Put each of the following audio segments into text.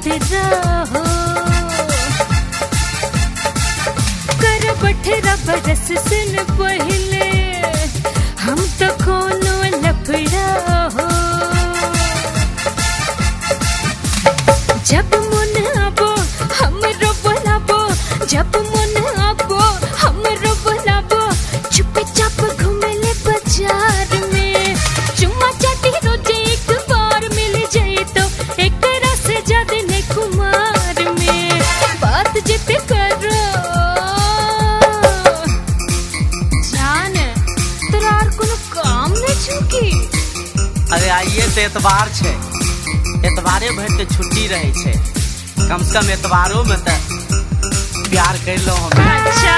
मत रहो। कर बठरा बरस सुन पहले हम तो कोनो लफड़ा हो। जब मन आबो हमरो बोलाबो, जब मन आबो हमरो बोलाबो, चुपचाप घूमेले बाजार में। चुम्मा चाटी रोजे एक बार मिल जाए तो एक से ज्यादा ने कुमार में बात जित करो जान तोरा और कोनो काम नहीं छुकी। अरे आइए तो एतबार छे, एतबारे भर तो छुट्टी रहे छे, कम से कम एतबारों में तो प्यार कर लो हमें। अच्छा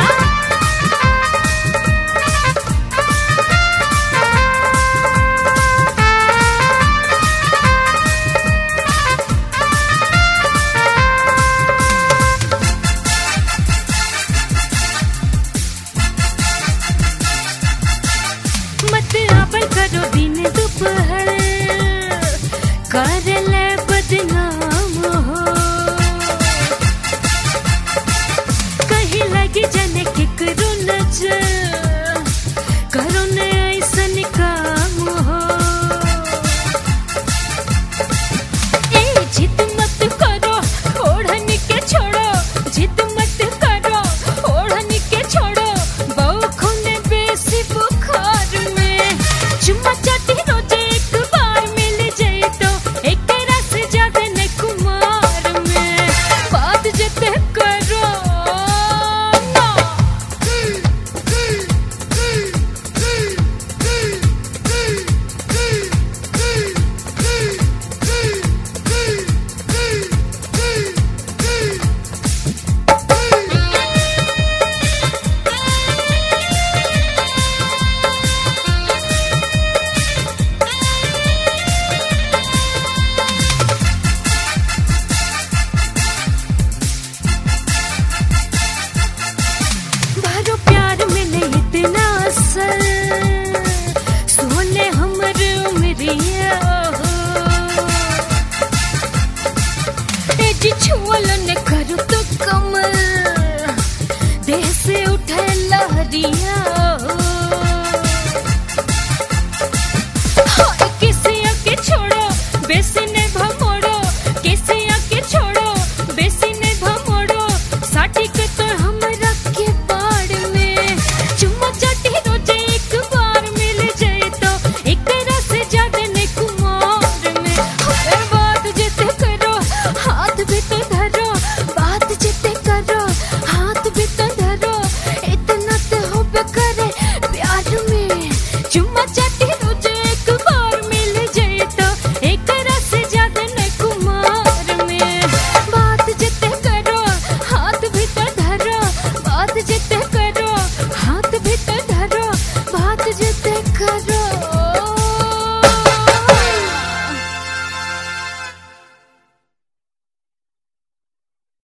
मत आबल करो दिन दोपहर, कर ले बदनाम हो। कहीं लगी जाने केकरो नजर, करो न ऐसन काम हो। ए जिद मत करो ओढ़न के छोड़ो, जिद मत करो ओढ़न के छोड़ो, बहू खूने बेसी बुखार में। चुम्मा चाटी रोजे एक बार मिल जाए तो एक रस ज्यादा ने कुमार में बात जते करो ना। बारो प्यार में नहीं इतना असर, सोने हमर उमरिया हो। ए जी छुअल न करो तो कमल, देह से उठे लहरिया